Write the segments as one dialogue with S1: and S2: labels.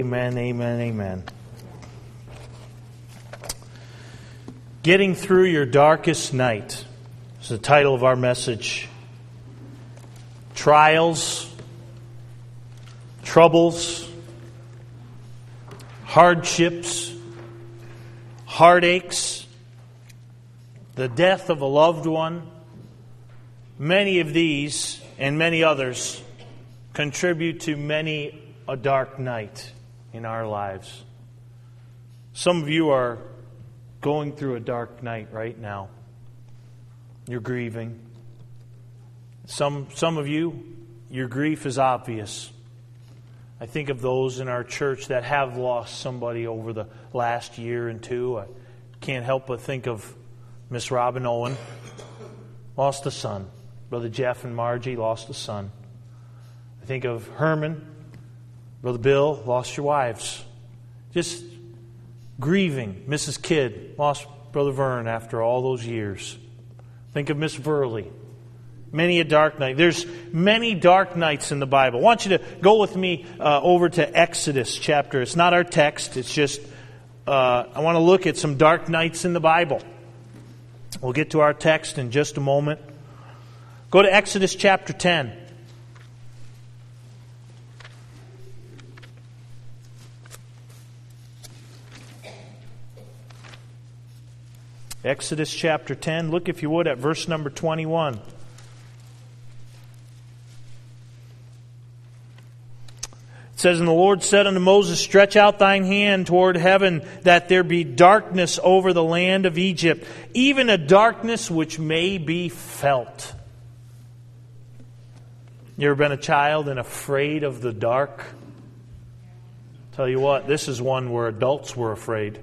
S1: Amen, amen, amen. Getting Through Your Darkest Night is the title of our message. Trials, troubles, hardships, heartaches, the death of a loved one, many of these and many others contribute to many a dark night in our lives. Some of you are going through a dark night right now. You're grieving. Some of you, your grief is obvious. I think of those in our church that have lost somebody over the last year and two. I can't help but think of Miss Robin Owen, lost a son. Brother Jeff and Margie lost a son. I think of Herman, Brother Bill, lost your wives. Just grieving. Mrs. Kidd lost Brother Vern after all those years. Think of Miss Verley. Many a dark night. There's many dark nights in the Bible. I want you to go with me over to Exodus chapter. It's not our text. It's just I want to look at some dark nights in the Bible. We'll get to our text in just a moment. Go to Exodus chapter 10. Exodus chapter 10. Look, if you would, at verse number 21. It says, "And the Lord said unto Moses, Stretch out thine hand toward heaven, that there be darkness over the land of Egypt, even a darkness which may be felt." You ever been a child and afraid of the dark? Tell you what, this is one where adults were afraid.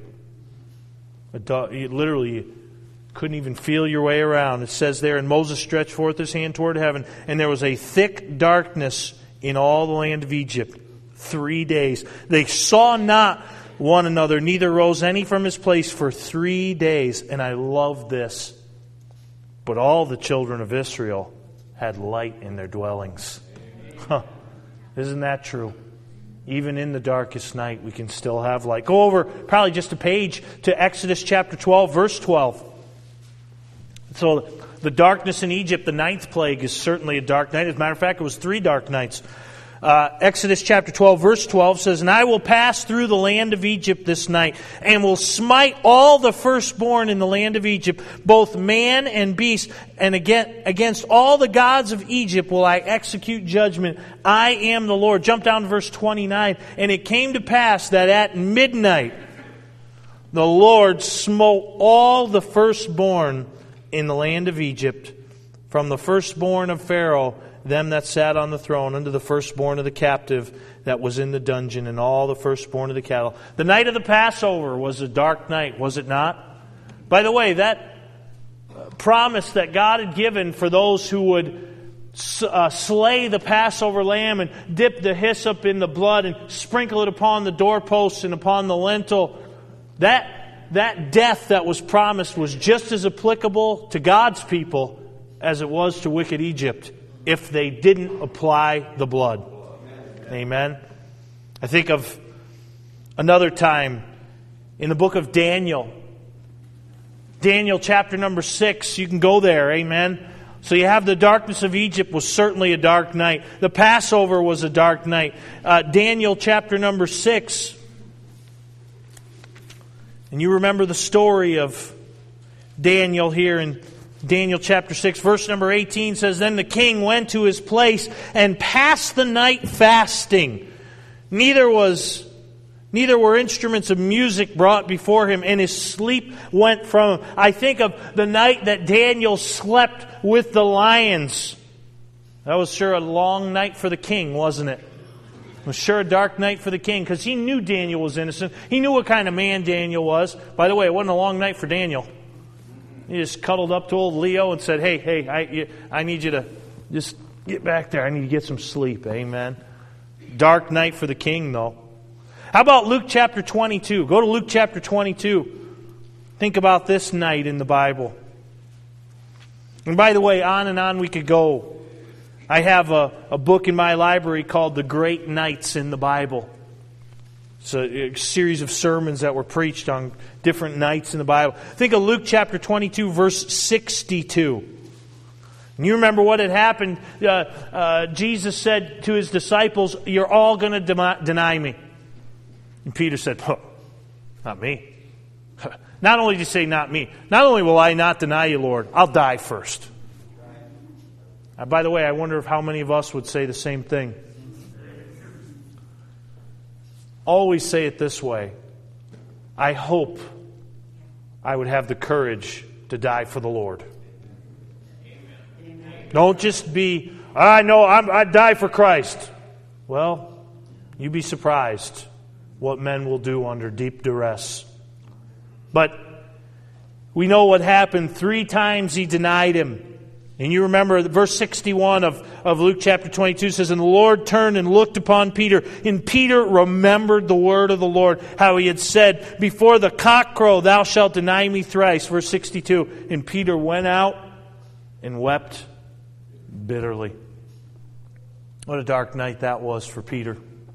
S1: You literally couldn't even feel your way around. It says there, "And Moses stretched forth his hand toward heaven, and there was a thick darkness in all the land of Egypt 3 days. They saw not one another, neither rose any from his place for 3 days." And I love this. "But all the children of Israel had light in their dwellings." Isn't that true? Even in the darkest night, we can still have light. Go over probably just a page to Exodus chapter 12, verse 12. So the darkness in Egypt, the 9th plague, is certainly a dark night. As a matter of fact, it was 3 dark nights. Exodus chapter 12, verse 12 says, "And I will pass through the land of Egypt this night, and will smite all the firstborn in the land of Egypt, both man and beast, and against all the gods of Egypt will I execute judgment. I am the Lord." Jump down to verse 29. "And it came to pass that at midnight the Lord smote all the firstborn in the land of Egypt, from the firstborn of Pharaoh, them that sat on the throne, unto the firstborn of the captive that was in the dungeon, and all the firstborn of the cattle." The night of the Passover was a dark night, was it not? By the way, that promise that God had given for those who would slay the Passover lamb and dip the hyssop in the blood and sprinkle it upon the doorposts and upon the lintel, that death that was promised was just as applicable to God's people as it was to wicked Egypt, if they didn't apply the blood. Amen. I think of another time in the book of Daniel. Daniel chapter number 6. You can go there. Amen. So you have the darkness of Egypt was certainly a dark night. The Passover was a dark night. Daniel chapter number 6. And you remember the story of Daniel here in Daniel chapter 6, verse number 18 says, "Then the king went to his place and passed the night fasting. Neither were instruments of music brought before him, and his sleep went from him." I think of the night that Daniel slept with the lions. That was sure a long night for the king, wasn't it? It was sure a dark night for the king, because he knew Daniel was innocent. He knew what kind of man Daniel was. By the way, it wasn't a long night for Daniel. He just cuddled up to old Leo and said, hey, I need you to just get back there. I need to get some sleep. Amen. Dark night for the king, though. How about Luke chapter 22? Go to Luke chapter 22. Think about this night in the Bible. And by the way, on and on we could go. I have a book in my library called The Great Nights in the Bible. It's a series of sermons that were preached on different nights in the Bible. Think of Luke chapter 22, verse 62. And you remember what had happened. Jesus said to his disciples, "You're all going to deny me." And Peter said, "Oh, not me." Not only did he say, "Not me," not only will I not deny you, Lord, I'll die first. By the way, I wonder if how many of us would say the same thing. Always say it this way: I hope I would have the courage to die for the Lord. Don't just be, "I know I'd die for Christ." Well, you'd be surprised what men will do under deep duress. But we know what happened. 3 times he denied him. And you remember verse 61 of Luke chapter 22 says, "And the Lord turned and looked upon Peter. And Peter remembered the word of the Lord, how he had said, 'Before the cock crow, thou shalt deny me thrice.'" Verse 62. "And Peter went out and wept bitterly." What a dark night that was for Peter.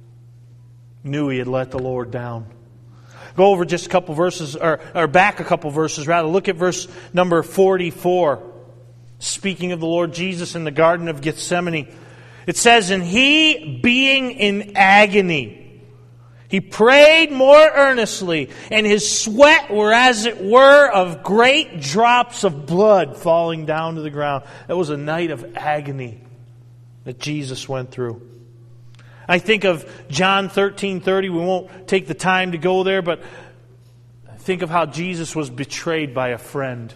S1: Knew he had let the Lord down. Go over just a couple verses, or back a couple verses rather. Look at verse number 44. Speaking of the Lord Jesus in the Garden of Gethsemane. It says, "And he, being in agony, he prayed more earnestly, and his sweat were as it were of great drops of blood falling down to the ground." That was a night of agony that Jesus went through. I think of John 13:30. We won't take the time to go there, but think of how Jesus was betrayed by a friend.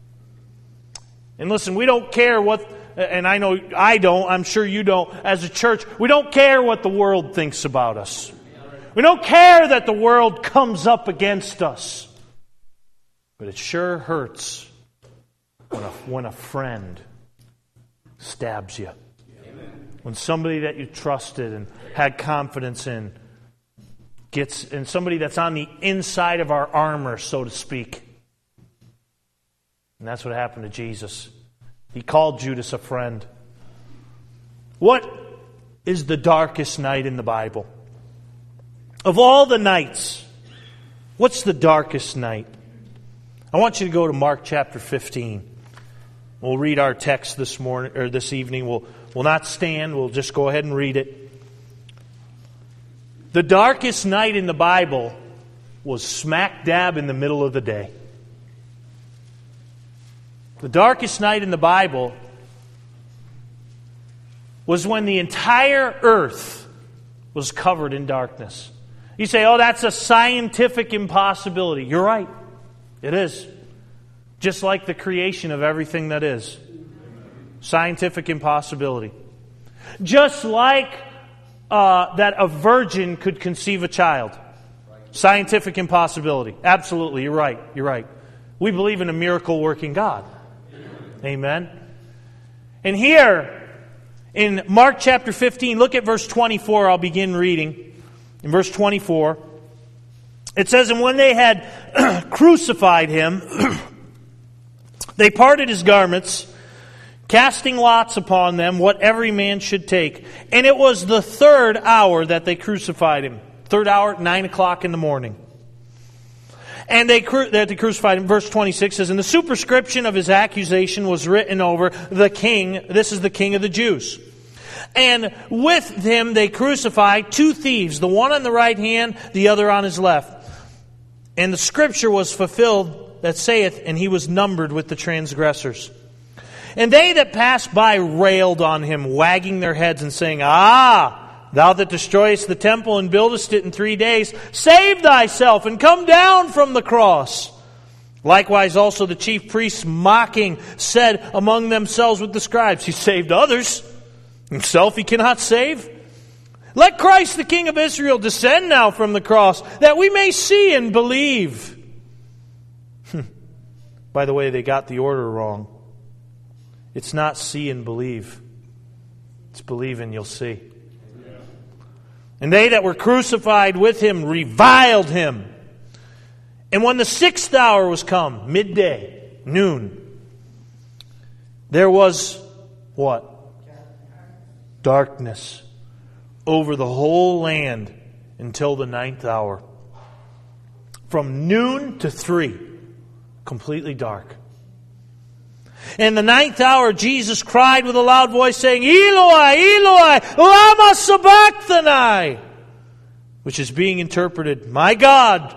S1: And listen, we don't care what, and I know I don't, I'm sure you don't, as a church, we don't care what the world thinks about us. We don't care that the world comes up against us. But it sure hurts when a friend stabs you. When somebody that you trusted and had confidence in and somebody that's on the inside of our armor, so to speak. And that's what happened to Jesus. He called Judas a friend. What is the darkest night in the Bible? Of all the nights, what's the darkest night? I want you to go to Mark chapter 15. We'll read our text this morning or this evening. We'll not stand. We'll just go ahead and read it. The darkest night in the Bible was smack dab in the middle of the day. The darkest night in the Bible was when the entire earth was covered in darkness. You say, "Oh, that's a scientific impossibility." You're right. It is. Just like the creation of everything that is. Scientific impossibility. Just like that a virgin could conceive a child. Scientific impossibility. Absolutely, you're right. You're right. We believe in a miracle-working God. Amen. And here, in Mark chapter 15, look at verse 24. I'll begin reading. In verse 24, it says, "And when they had crucified him, they parted his garments, casting lots upon them what every man should take. And it was the 3rd hour that they crucified him." 3rd hour, 9 o'clock in the morning. And they crucified him. Verse 26 says, "And the superscription of his accusation was written over the king." This is the King of the Jews. "And with him they crucified 2 thieves, the one on the right hand, the other on his left. And the scripture was fulfilled that saith, And he was numbered with the transgressors. And they that passed by railed on him, wagging their heads and saying, Ah, thou that destroyest the temple and buildest it in 3 days, save thyself and come down from the cross. Likewise also the chief priests, mocking, said among themselves with the scribes, He saved others, himself he cannot save. Let Christ the King of Israel descend now from the cross, that we may see and believe." By the way, they got the order wrong. It's not see and believe. It's believe and you'll see. "And they that were crucified with him reviled him. And when the 6th hour was come," midday, noon, "there was," what? "Darkness over the whole land until the 9th hour. From noon to 3, completely dark. In the 9th hour, Jesus cried with a loud voice, saying, Eloi, Eloi, lama sabachthani, which is being interpreted, my God,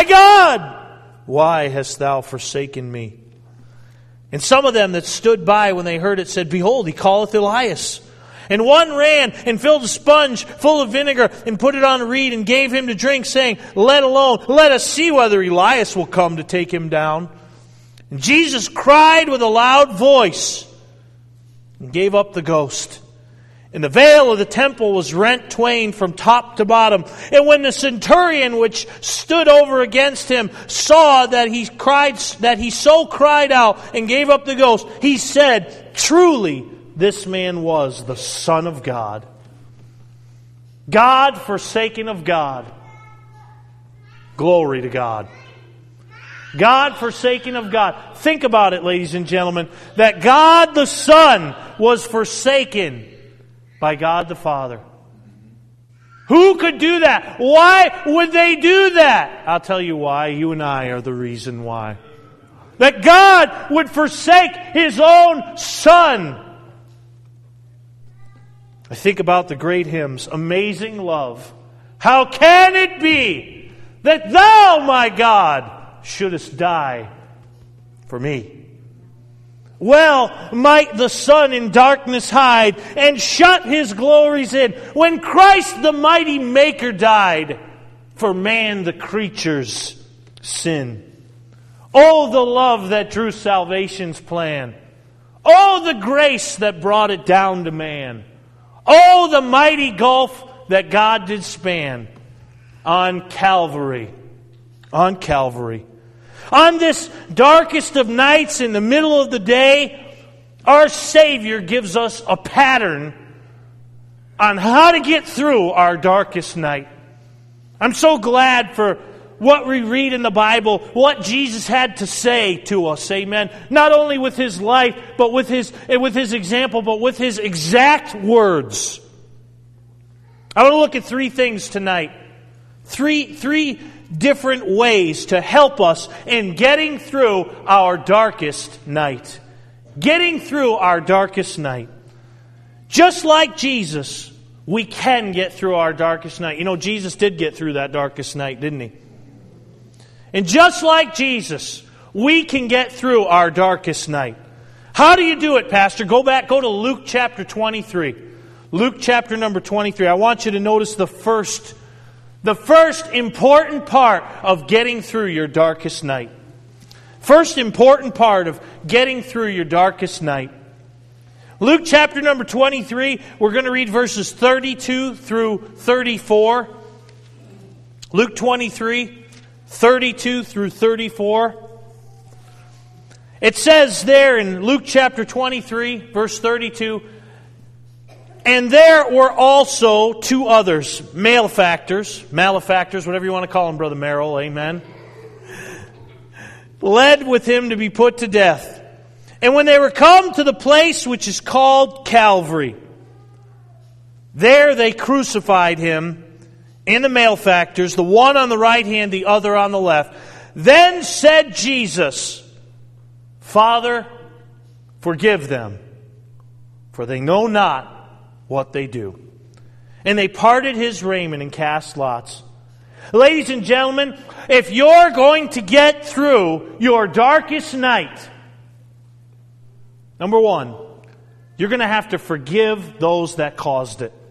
S1: why hast thou forsaken me? And some of them that stood by when they heard it said, Behold, he calleth Elias. And one ran and filled a sponge full of vinegar and put it on a reed and gave him to drink, saying, Let alone, let us see whether Elias will come to take him down. And Jesus cried with a loud voice and gave up the ghost. And the veil of the temple was rent twain from top to bottom. And when the centurion which stood over against him saw that he so cried out and gave up the ghost, he said, Truly, this man was the Son of God. God forsaken of God. Glory to God. God forsaken of God. Think about it, ladies and gentlemen, that God the Son was forsaken by God the Father. Who could do that? Why would they do that? I'll tell you why. You and I are the reason why. That God would forsake His own Son. I think about the great hymns, Amazing Love. How can it be that Thou, my God, shouldest die for me? Well might the sun in darkness hide and shut His glories in when Christ the mighty Maker died for man the creature's sin. Oh, the love that drew salvation's plan. Oh, the grace that brought it down to man. Oh, the mighty gulf that God did span on Calvary. On Calvary. On this darkest of nights in the middle of the day, our Savior gives us a pattern on how to get through our darkest night. I'm so glad for what we read in the Bible, what Jesus had to say to us, amen. Not only with His life, but with His example, but with His exact words. I want to look at 3 things tonight. Three different ways to help us in getting through our darkest night. Getting through our darkest night. Just like Jesus, we can get through our darkest night. You know, Jesus did get through that darkest night, didn't He? And just like Jesus, we can get through our darkest night. How do you do it, Pastor? Go to Luke chapter 23. Luke chapter number 23. I want you to notice the first important part of getting through your darkest night. First important part of getting through your darkest night. Luke chapter number 23, we're going to read verses 32 through 34. Luke 23, 32 through 34. It says there in Luke chapter 23, verse 32, And there were also 2 others, malefactors, whatever you want to call them, Brother Merrill, amen, led with him to be put to death. And when they were come to the place which is called Calvary, there they crucified him and the malefactors, the one on the right hand, the other on the left. Then said Jesus, Father, forgive them, for they know not what they do. And they parted His raiment and cast lots. Ladies and gentlemen, if you're going to get through your darkest night, number 1, you're going to have to forgive those that caused it.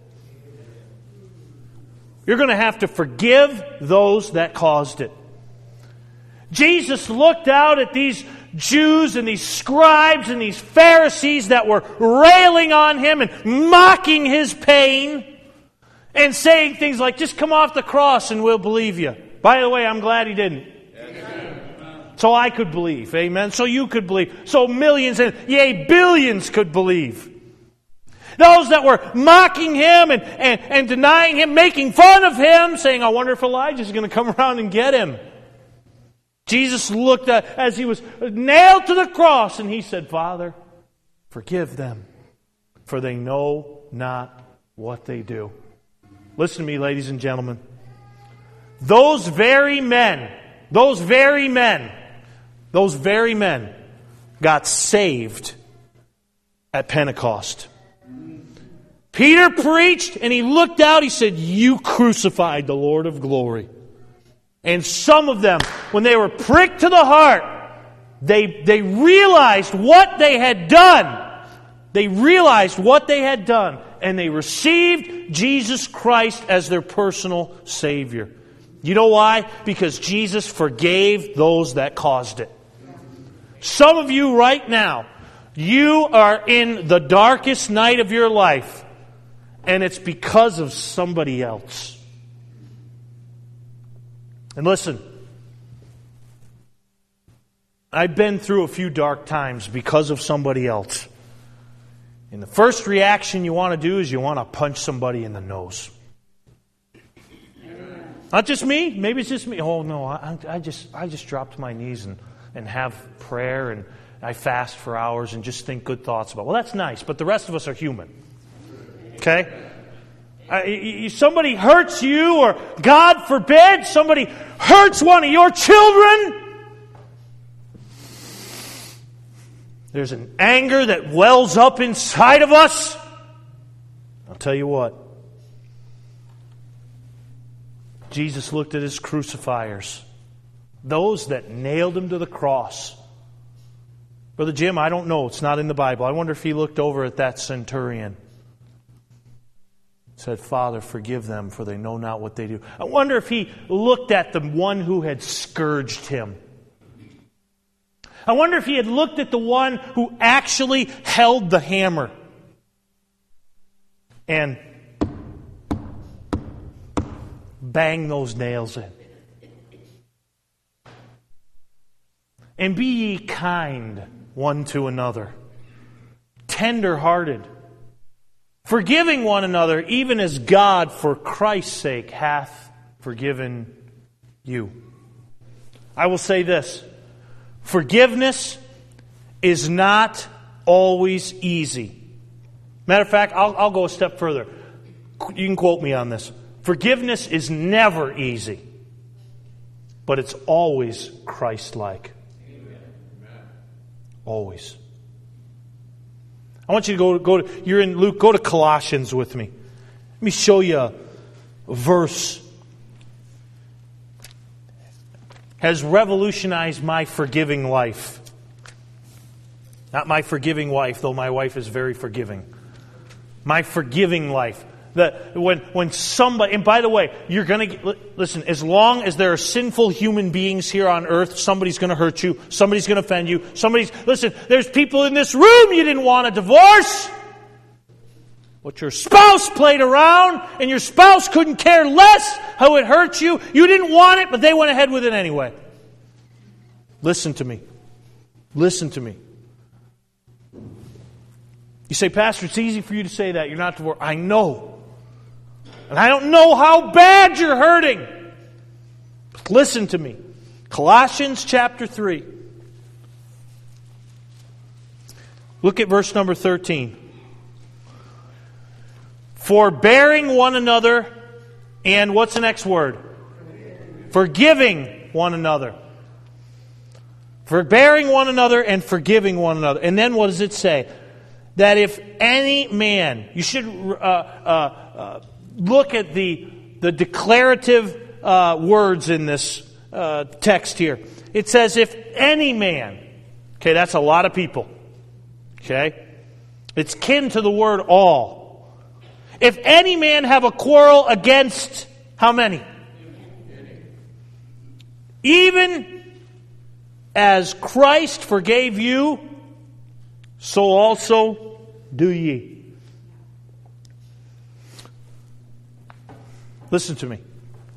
S1: You're going to have to forgive those that caused it. Jesus looked out at these Jews and these scribes and these Pharisees that were railing on Him and mocking His pain and saying things like, just come off the cross and we'll believe you. By the way, I'm glad He didn't. Amen. So I could believe. Amen. So you could believe. So millions and yea, billions could believe. Those that were mocking Him and denying Him, making fun of Him, saying, I wonder if Elijah's going to come around and get Him. Jesus looked at as He was nailed to the cross and He said, Father, forgive them, for they know not what they do. Listen to me, ladies and gentlemen. those very men got saved at Pentecost. Peter preached and he looked out, he said, "You crucified the Lord of glory." And some of them, when they were pricked to the heart, they realized what they had done. They realized what they had done, and they received Jesus Christ as their personal Savior. You know why? Because Jesus forgave those that caused it. Some of you right now, you are in the darkest night of your life, and it's because of somebody else. And listen, I've been through a few dark times because of somebody else. And the first reaction you want to do is you want to punch somebody in the nose. Not just me. Maybe it's just me. Oh no, I just drop to my knees and have prayer, and I fast for hours and just think good thoughts about it. Well, that's nice, but the rest of us are human. Okay? Somebody hurts you, or God forbid, somebody hurts one of your children. There's an anger that wells up inside of us. I'll tell you what. Jesus looked at his crucifiers, those that nailed him to the cross. Brother Jim, I don't know. It's not in the Bible. I wonder if he looked over at that centurion. Said, "Father, forgive them, for they know not what they do." I wonder if he looked at the one who had scourged him. I wonder if he had looked at the one who actually held the hammer and banged those nails in. And be ye kind one to another, tender-hearted, forgiving one another, even as God, for Christ's sake, hath forgiven you. I will say this. Forgiveness is not always easy. Matter of fact, I'll go a step further. You can quote me on this. Forgiveness is never easy, but it's always Christ-like. Always. I want you to go to, you're in Luke, go to Colossians with me. Let me show you a verse. Has revolutionized my forgiving life. Not my forgiving wife, though my wife is very forgiving. My forgiving life. When somebody, and by the way, you're going to, listen, as long as there are sinful human beings here on earth, somebody's going to hurt you, somebody's going to offend you, listen, there's people in this room you didn't want a divorce, but your spouse played around, and your spouse couldn't care less how it hurt you. You didn't want it, but they went ahead with it anyway. Listen to me. Listen to me. You say, "Pastor, it's easy for you to say that. You're not divorced." I know. And I don't know how bad you're hurting. But listen to me. Colossians chapter 3. Look at verse number 13. Forbearing one another, and what's the next word? Forgiving one another. Forbearing one another and forgiving one another. And then what does it say? That if any man, you should look at the declarative words in this text here. It says, if any man. Okay, that's a lot of people. Okay? It's kin to the word all. If any man have a quarrel against how many? Even as Christ forgave you, so also do ye. Listen to me.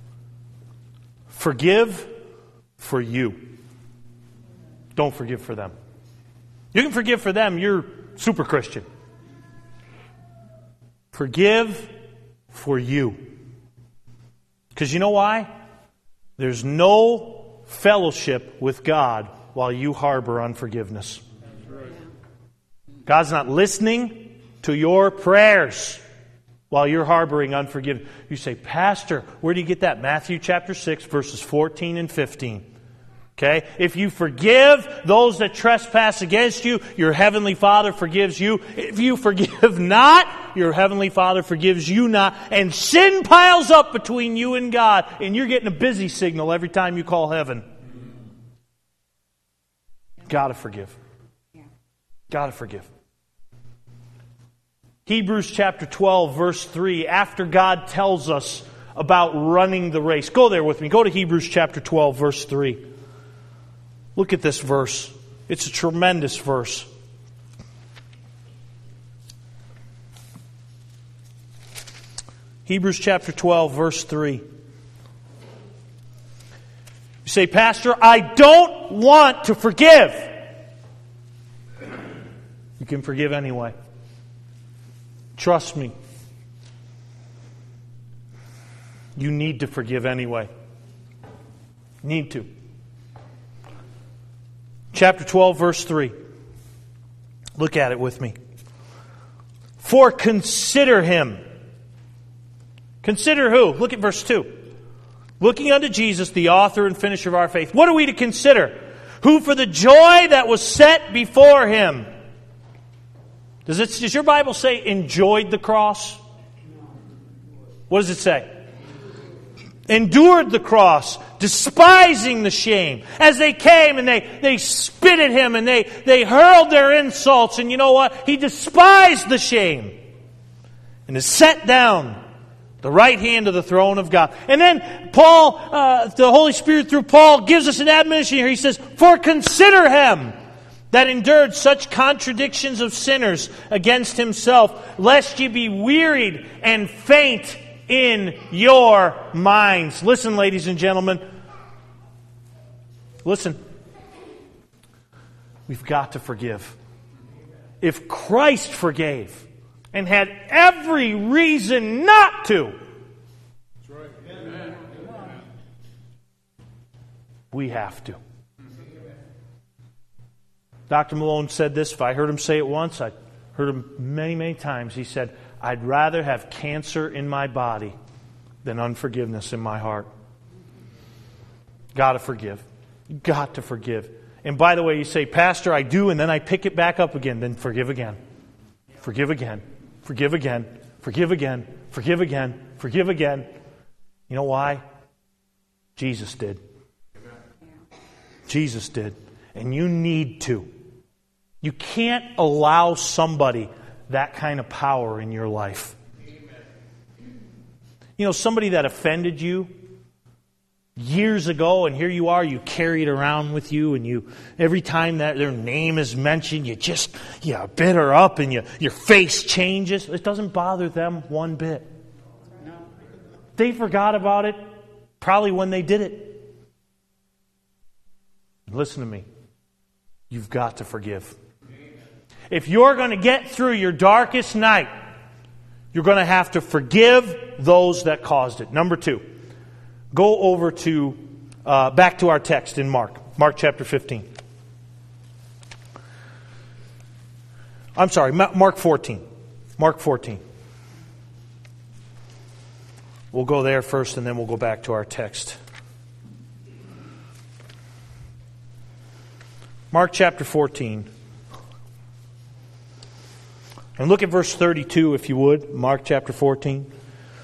S1: Forgive for you. Don't forgive for them. You can forgive for them, you're super Christian. Forgive for you. Because you know why? There's no fellowship with God while you harbor unforgiveness. God's not listening to your prayers. while you're harboring unforgiveness. You say, Pastor, where do you get that? Matthew chapter 6, verses 14 and 15. Okay? If you forgive those that trespass against you, your heavenly Father forgives you. If you forgive not, your heavenly Father forgives you not. And sin piles up between you and God, and you're getting a busy signal every time you call heaven. Gotta forgive. Gotta forgive. Hebrews chapter 12, verse 3, after God tells us about running the race. Go there with me. Go to Hebrews chapter 12, verse 3. Look at this verse. It's a tremendous verse. Hebrews chapter 12, verse 3. You say, Pastor, I don't want to forgive. You can forgive anyway. Trust me. You need to forgive anyway. Need to. Chapter 12, verse 3. Look at it with me. For consider him. Consider who? Look at verse 2. Looking unto Jesus, the author and finisher of our faith. What are we to consider? Who for the joy that was set before him. Does your Bible say enjoyed the cross? What does it say? Endured the cross, despising the shame. As they came and they spit at him and they hurled their insults. And you know what? He despised the shame. And is set down the right hand of the throne of God. And then Paul, the Holy Spirit through Paul, gives us an admonition here. He says, for consider him that endured such contradictions of sinners against himself, lest ye be wearied and faint in your minds. Listen, ladies and gentlemen. Listen. We've got to forgive. If Christ forgave and had every reason not to, we have to. Dr. Malone said this. If I heard him say it once, I heard him many, many times. He said, I'd rather have cancer in my body than unforgiveness in my heart. Got to forgive. Got to forgive. And by the way, you say, Pastor, I do, and then I pick it back up again. Then forgive again. Forgive again. Forgive again. Forgive again. Forgive again. Forgive again. You know why? Jesus did. Jesus did. And you need to. You can't allow somebody that kind of power in your life. You know, somebody that offended you years ago, and here you are, you carry it around with you, and you every time that their name is mentioned, you bitter up, and your face changes. It doesn't bother them one bit. They forgot about it probably when they did it. Listen to me. You've got to forgive. If you're going to get through your darkest night, you're going to have to forgive those that caused it. Number 2, go over to back to our text in Mark chapter 15. I'm sorry, Mark 14. Mark 14. We'll go there first, and then we'll go back to our text. Mark chapter 14. And look at verse 32, if you would. Mark chapter 14.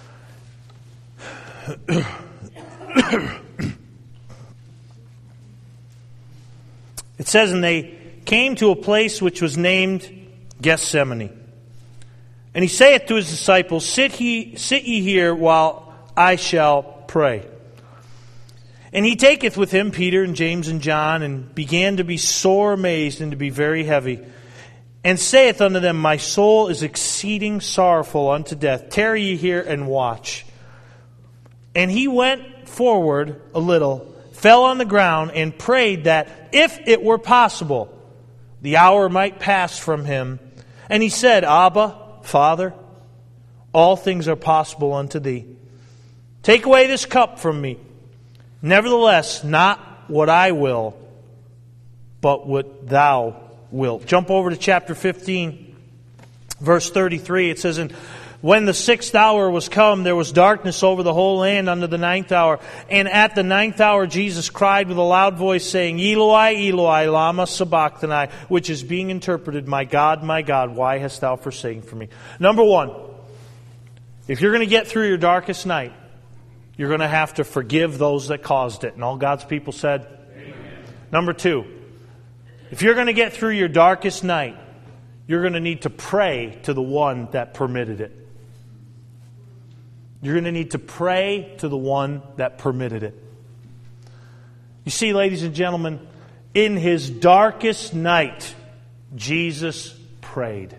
S1: It says, and they came to a place which was named Gethsemane. And he saith to his disciples, Sit ye here while I shall pray. And he taketh with him Peter and James and John, and began to be sore amazed and to be very heavy, and saith unto them, My soul is exceeding sorrowful unto death. Tarry ye here and watch. And he went forward a little, fell on the ground, and prayed that, if it were possible, the hour might pass from him. And he said, Abba, Father, all things are possible unto thee. Take away this cup from me. Nevertheless, not what I will, but what thou wilt. Jump over to chapter 15, verse 33. It says, And When the 6th hour was come, there was darkness over the whole land unto the 9th hour. And at the 9th hour Jesus cried with a loud voice, saying, Eloi, Eloi, lama sabachthani, which is being interpreted, my God, why hast thou forsaken me? Number one, if you're going to get through your darkest night, you're going to have to forgive those that caused it. And all God's people said, Amen. Number two, if you're going to get through your darkest night, you're going to need to pray to the one that permitted it. You're going to need to pray to the one that permitted it. You see, ladies and gentlemen, in His darkest night, Jesus prayed.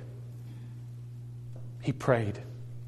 S1: He prayed.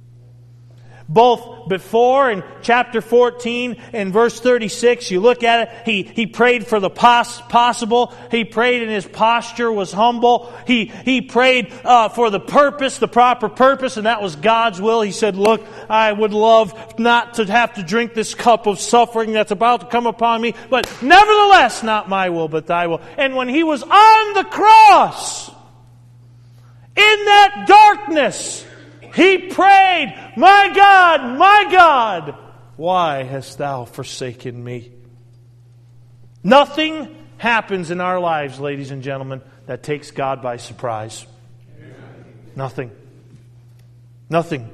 S1: Both before in chapter 14 and verse 36, you look at it, he prayed for the possible. He prayed and his posture was humble. He prayed for the purpose, the proper purpose, and that was God's will. He said, look, I would love not to have to drink this cup of suffering that's about to come upon me, but nevertheless, not my will, but thy will. And when he was on the cross, in that darkness, he prayed, my God, why hast thou forsaken me? Nothing happens in our lives, ladies and gentlemen, that takes God by surprise. Nothing. Nothing.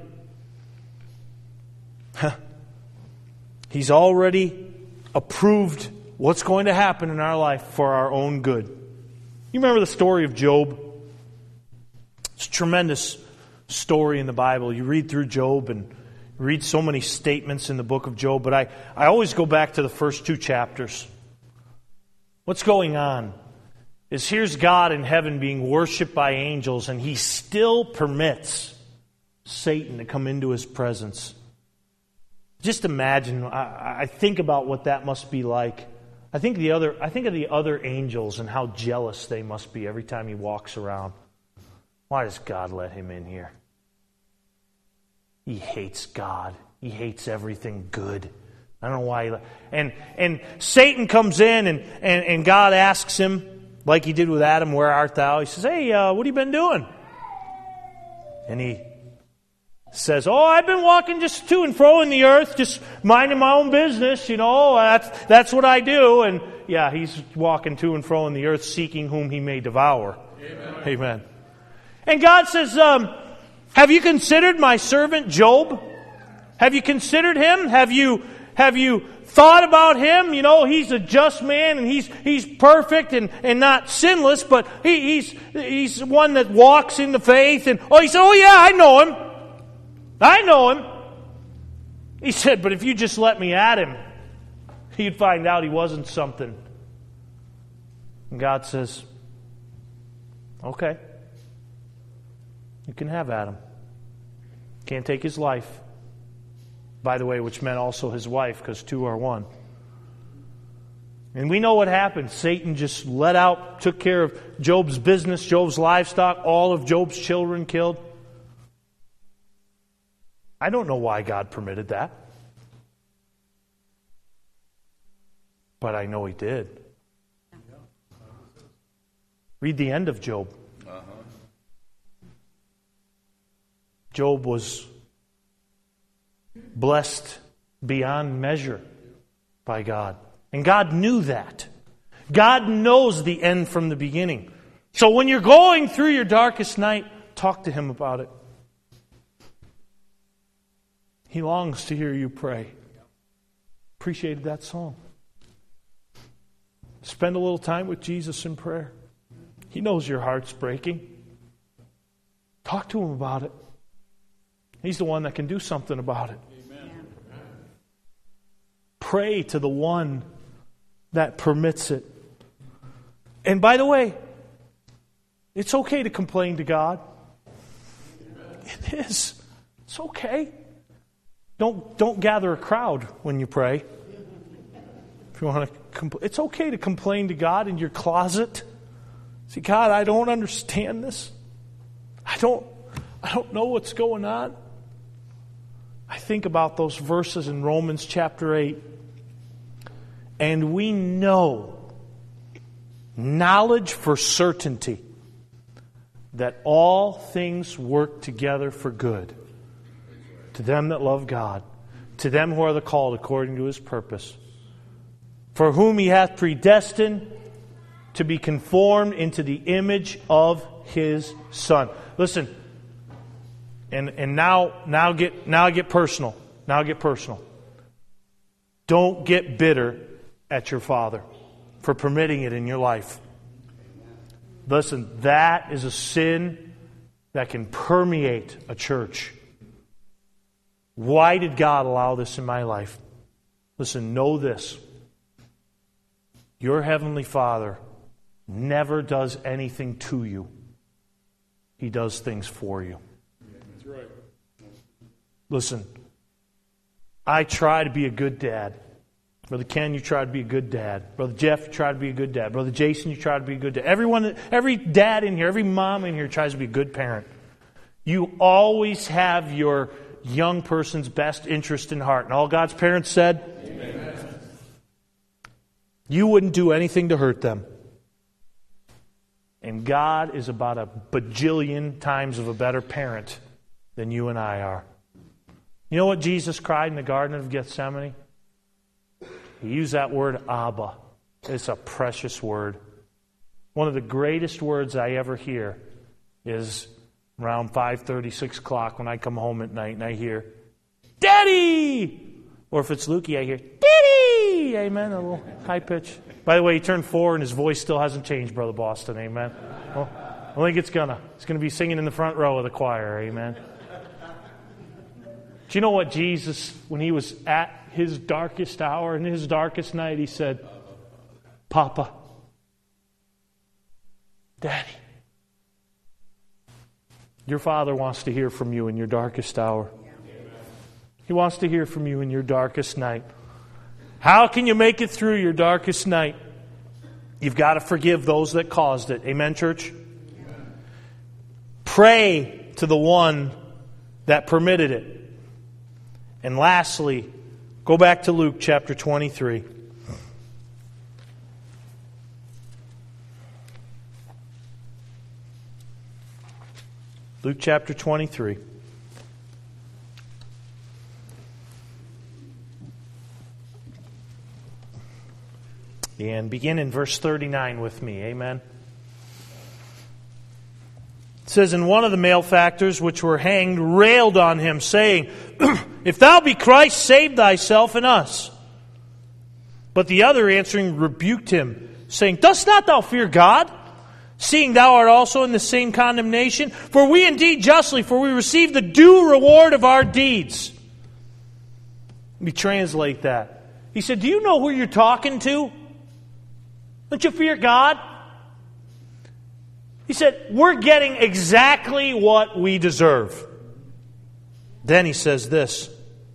S1: He's already approved what's going to happen in our life for our own good. You remember the story of Job? It's a tremendous story in the Bible. You read through Job and read so many statements in the book of Job, but I always go back to the first 2 chapters. What's going on is here's God in heaven being worshipped by angels, and He still permits Satan to come into His presence. Just imagine, I think about what that must be like. I think of the other angels and how jealous they must be every time He walks around. Why does God let him in here? He hates God. He hates everything good. I don't know why. And Satan comes in and God asks him, like He did with Adam, where art thou? He says, hey, what have you been doing? And he says, I've been walking just to and fro in the earth, just minding my own business, that's what I do. And yeah, he's walking to and fro in the earth, seeking whom he may devour. Amen. Amen. And God says, have you considered my servant Job? Have you considered him? Have you thought about him? He's a just man and he's perfect and not sinless, but he's one that walks in the faith. And he said, yeah, I know him. He said, but if you just let me at him, you'd find out he wasn't something. And God says, okay. You can have Adam. Can't take his life. By the way, which meant also his wife, because 2 are 1. And we know what happened. Satan just took care of Job's business, Job's livestock, all of Job's children killed. I don't know why God permitted that. But I know He did. Read the end of Job. Job was blessed beyond measure by God. And God knew that. God knows the end from the beginning. So when you're going through your darkest night, talk to Him about it. He longs to hear you pray. Appreciated that song. Spend a little time with Jesus in prayer. He knows your heart's breaking. Talk to Him about it. He's the one that can do something about it. Amen. Pray to the one that permits it. And by the way, it's okay to complain to God. It is. It's okay. Don't gather a crowd when you pray. If you want to, it's okay to complain to God in your closet. See, God, I don't understand this. I don't know what's going on. I think about those verses in Romans chapter 8. And we know, knowledge for certainty, that all things work together for good to them that love God, to them who are the called according to His purpose, for whom He hath predestined to be conformed into the image of His Son. Listen, and now get personal. Now get personal. Don't get bitter at your father for permitting it in your life. Listen, that is a sin that can permeate a church. Why did God allow this in my life? Listen, know this. Your Heavenly Father never does anything to you. He does things for you.
S2: That's right.
S1: Listen, I try to be a good dad. Brother Ken, you try to be a good dad. Brother Jeff, you try to be a good dad. Brother Jason, you try to be a good dad. Every dad in here, every mom in here tries to be a good parent. You always have your young person's best interest in heart. And all God's parents said, amen. You wouldn't do anything to hurt them. And God is about a bajillion times of a better parent than you and I are. You know what Jesus cried in the Garden of Gethsemane? He used that word Abba. It's a precious word. One of the greatest words I ever hear is around 5:30, 6 o'clock when I come home at night and I hear, Daddy! Or if it's Lukey, I hear, Daddy! Amen, a little high pitch. By the way, he turned 4 and his voice still hasn't changed, Brother Boston, amen. Well, I think it's gonna. He's going to be singing in the front row of the choir, amen. Do you know what Jesus, when He was at His darkest hour, in His darkest night, He said, Papa, Daddy. Your Father wants to hear from you in your darkest hour. He wants to hear from you in your darkest night. How can you make it through your darkest night? You've got to forgive those that caused it. Amen, church? Amen. Pray to the one that permitted it. And lastly, go back to Luke chapter 23. Luke chapter 23. And begin in verse 39 with me. Amen. It says, And one of the malefactors which were hanged railed on him, saying, If thou be Christ, save thyself and us. But the other answering rebuked him, saying, Dost not thou fear God, seeing thou art also in the same condemnation? For we indeed justly, for we receive the due reward of our deeds. Let me translate that. He said, do you know who you're talking to? Don't you fear God? He said, we're getting exactly what we deserve. Then he says this,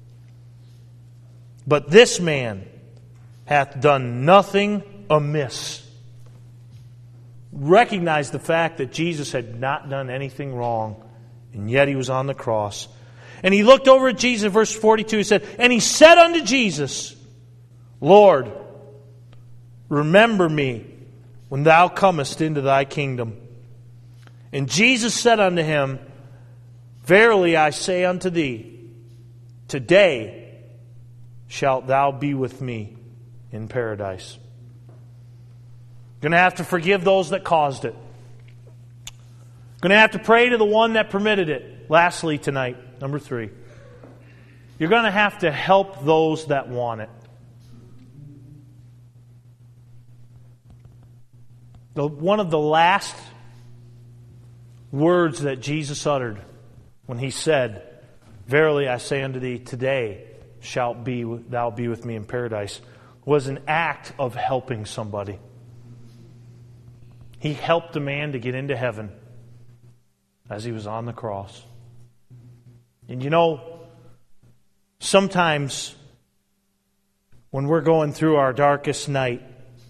S1: But this man hath done nothing amiss. Recognize the fact that Jesus had not done anything wrong, and yet He was on the cross. And he looked over at Jesus, verse 42, he said, And he said unto Jesus, Lord, remember me when thou comest into thy kingdom. And Jesus said unto him, Verily I say unto thee, today shalt thou be with me in paradise. You're going to have to forgive those that caused it. You're going to have to pray to the one that permitted it. Lastly tonight, number 3, you're going to have to help those that want it. One of the last words that Jesus uttered when He said, Verily I say unto thee, today shalt thou be with me in paradise, was an act of helping somebody. He helped a man to get into heaven as he was on the cross. And you know, sometimes when we're going through our darkest night,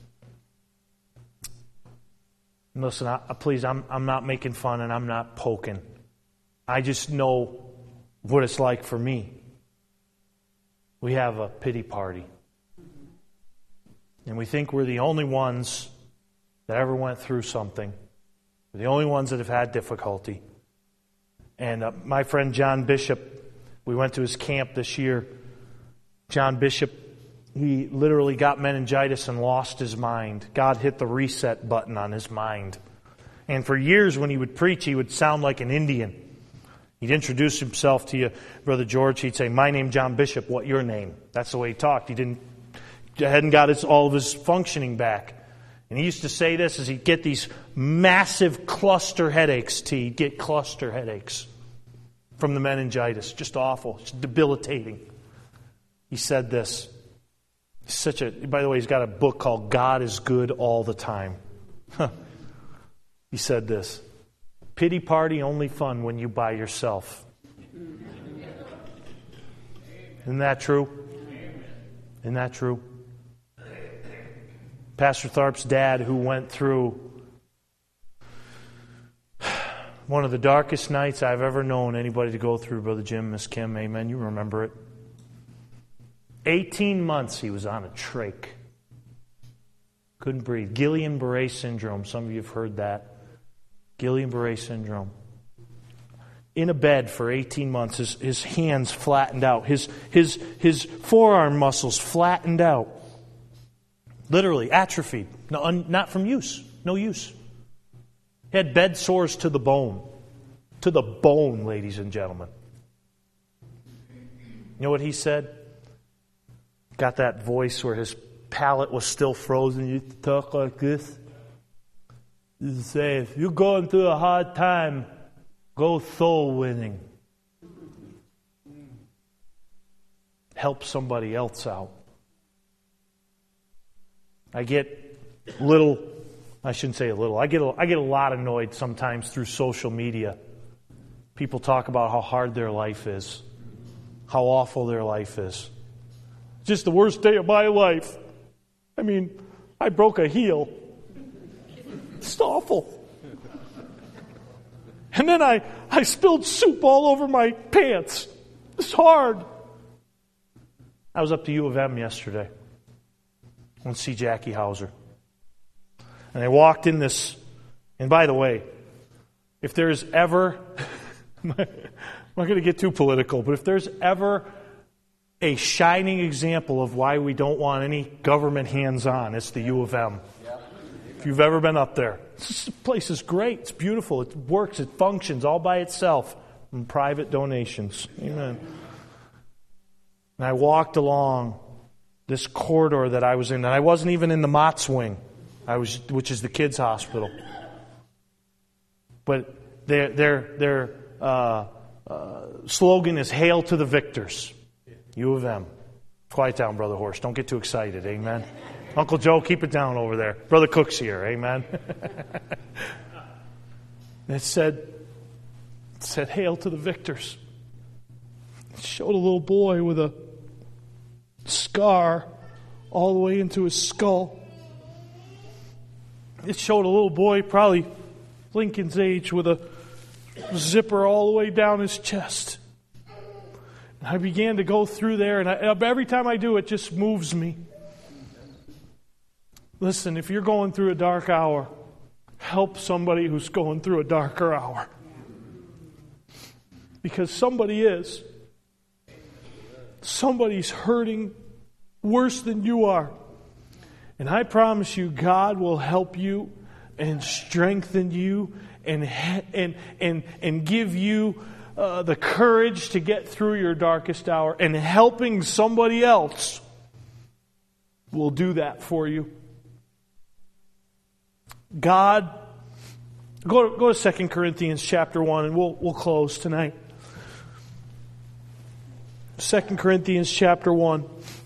S1: and listen, please, I'm not making fun and I'm not poking. I just know what it's like for me. We have a pity party. And we think we're the only ones that ever went through something. We're the only ones that have had difficulty. And my friend John Bishop We went to his camp this year. John Bishop, he literally got meningitis and lost his mind. God hit the reset button on his mind. And for years when he would preach, he would sound like an Indian. He'd introduce himself to you, Brother George. He'd say, "My name John Bishop, what your name?" That's the way he talked. He hadn't got all of his functioning back. And he used to say this as he'd get these massive cluster headaches. He'd get cluster headaches from the meningitis. Just awful. It's debilitating. He said this. By the way, he's got a book called God is Good All the Time. He said this: "Pity party only fun when you by yourself." Isn't that true? Isn't that true? Pastor Tharp's dad, who went through one of the darkest nights I've ever known anybody to go through, Brother Jim, Miss Kim, amen, you remember it. 18 months he was on a trach. Couldn't breathe. Guillain-Barré syndrome. Some of you have heard that. Guillain-Barré syndrome. In a bed for 18 months, his hands flattened out. His forearm muscles flattened out. Literally atrophied. No, not from use. No use. He had bed sores to the bone. To the bone, ladies and gentlemen. You know what he said? Got that voice where his palate was still frozen. You talk like this. You say, "If you're going through a hard time, go soul winning. Help somebody else out." I get I shouldn't say a little. I get a lot annoyed sometimes through social media. People talk about how hard their life is, how awful their life is. It's just the worst day of my life. I mean, I broke a heel. It's awful. And then I spilled soup all over my pants. It's hard. I was up to U of M yesterday. I went to see Jackie Hauser. And I walked in this, and by the way, if there's ever, I'm not going to get too political, but if there's ever a shining example of why we don't want any government hands-on, it's the U of M. If you've ever been up there, this place is great. It's beautiful. It works. It functions all by itself from private donations. Amen. And I walked along this corridor that I was in, and I wasn't even in the Mott's wing, which is the kids' hospital. But their slogan is "Hail to the Victors." U of M. Quiet down, Brother Horst. Don't get too excited. Amen. Uncle Joe, keep it down over there. Brother Cook's here. Amen. It said, "Hail to the victors." It showed a little boy with a scar all the way into his skull. It showed a little boy, probably Lincoln's age, with a zipper all the way down his chest. And I began to go through there, and every time I do, it just moves me. Listen, if you're going through a dark hour, help somebody who's going through a darker hour. Because somebody is. Somebody's hurting worse than you are. And I promise you, God will help you and strengthen you and give you the courage to get through your darkest hour. And helping somebody else will do that for you. God, go to 2 Corinthians chapter 1, and we'll close tonight. 2 Corinthians chapter 1.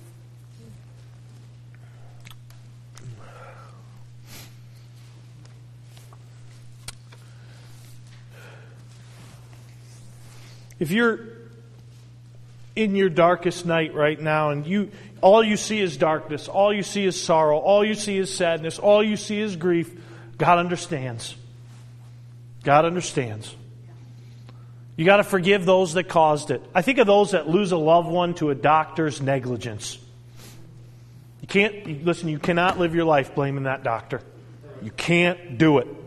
S1: If you're in your darkest night right now, and all you see is darkness, all you see is sorrow, all you see is sadness, all you see is grief, God understands. God understands. You got to forgive those that caused it. I think of those that lose a loved one to a doctor's negligence. You cannot live your life blaming that doctor. You can't do it.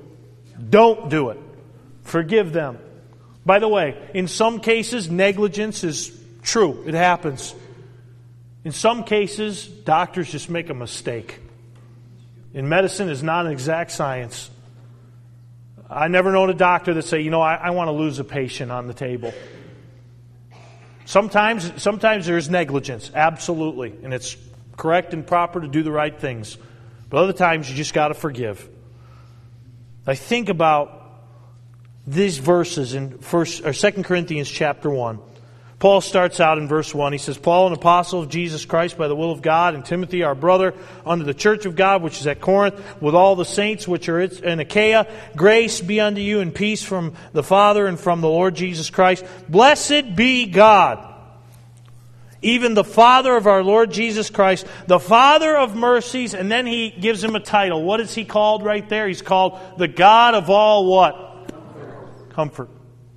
S1: Don't do it. Forgive them. By the way, in some cases, negligence is True, it happens. In some cases, doctors just make a mistake. And medicine is not an exact science. I never known a doctor that say, I want to lose a patient on the table. Sometimes there's negligence, absolutely. And it's correct and proper to do the right things. But other times you just got to forgive. I think about these verses in 2 Corinthians chapter 1. Paul starts out in verse 1. He says, Paul, an apostle of Jesus Christ by the will of God, and Timothy, our brother, unto the church of God, which is at Corinth, with all the saints which are in Achaia, grace be unto you and peace from the Father and from the Lord Jesus Christ. Blessed be God, even the Father of our Lord Jesus Christ, the Father of mercies. And then he gives him a title. What is he called right there? He's called the God of all what? Comfort.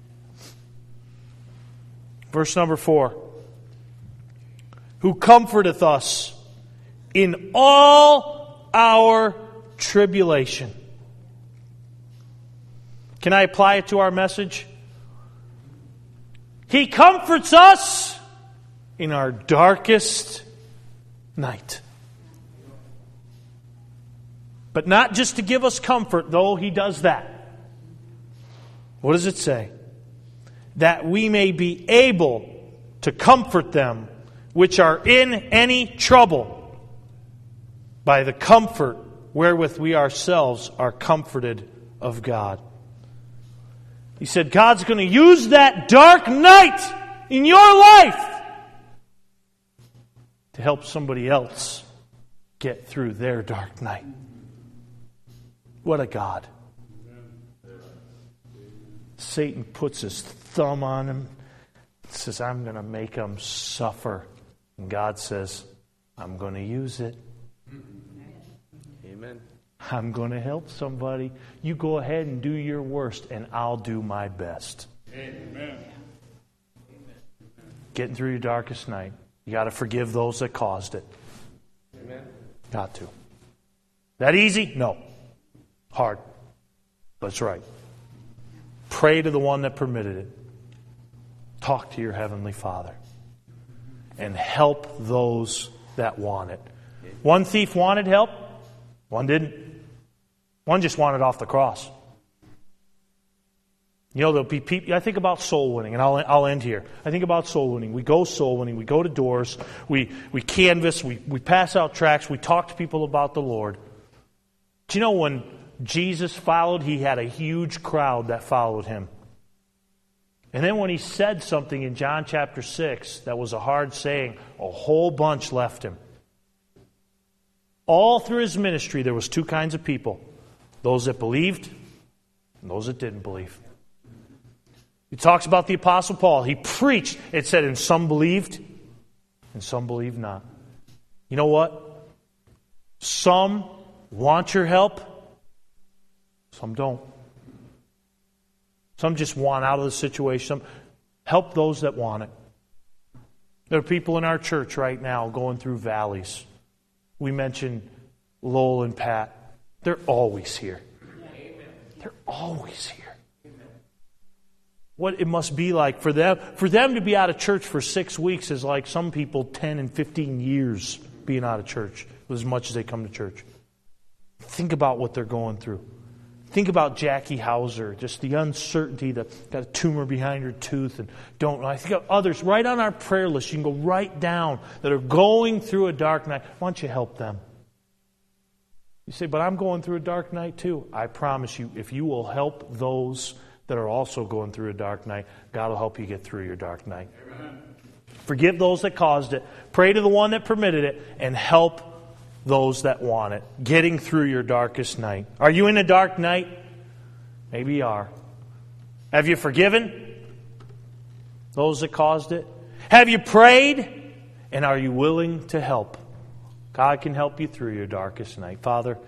S1: Verse number 4. Who comforteth us in all our tribulation. Can I apply it to our message? He comforts us in our darkest night. But not just to give us comfort, though He does that. What does it say? That we may be able to comfort them which are in any trouble by the comfort wherewith we ourselves are comforted of God. He said God's going to use that dark night in your life to help somebody else get through their dark night. What a God. Satan puts his thumb on him, says, I'm going to make him suffer. And God says, I'm going to use it.
S2: Amen.
S1: I'm going to help somebody. You go ahead and do your worst, and I'll do my best.
S2: Amen.
S1: Getting through your darkest night, you got to forgive those that caused it.
S2: Amen.
S1: Got to. That easy? No. Hard. But it's right. Pray to the one that permitted it. Talk to your Heavenly Father. And help those that want it. One thief wanted help. One didn't. One just wanted off the cross. There'll be people. I think about soul winning, and I'll end here. I think about soul winning. We go soul winning. We go to doors. We canvass. We pass out tracts. We talk to people about the Lord. Do you know when Jesus followed, He had a huge crowd that followed Him. And then when He said something in John chapter 6 that was a hard saying, a whole bunch left Him. All through His ministry, there was two kinds of people. Those that believed and those that didn't believe. He talks about the Apostle Paul. He preached. It said, and some believed and some believed not. You know what? Some want your help. Some don't. Some just want out of the situation. Some help those that want it. There are people in our church right now going through valleys. We mentioned Lowell and Pat. They're always here. They're always here. What it must be like for them to be out of church for 6 weeks is like some people 10 and 15 years being out of church as much as they come to church. Think about what they're going through. Think about Jackie Hauser, just the uncertainty that got a tumor behind her tooth and don't know. I think of others right on our prayer list. You can go right down that are going through a dark night. Why don't you help them? You say, but I'm going through a dark night too. I promise you, if you will help those that are also going through a dark night, God will help you get through your dark night. Amen. Forgive those that caused it. Pray to the one that permitted it, and help those that want it. Getting through your darkest night. Are you in a dark night? Maybe you are. Have you forgiven those that caused it? Have you prayed? And are you willing to help? God can help you through your darkest night. Father,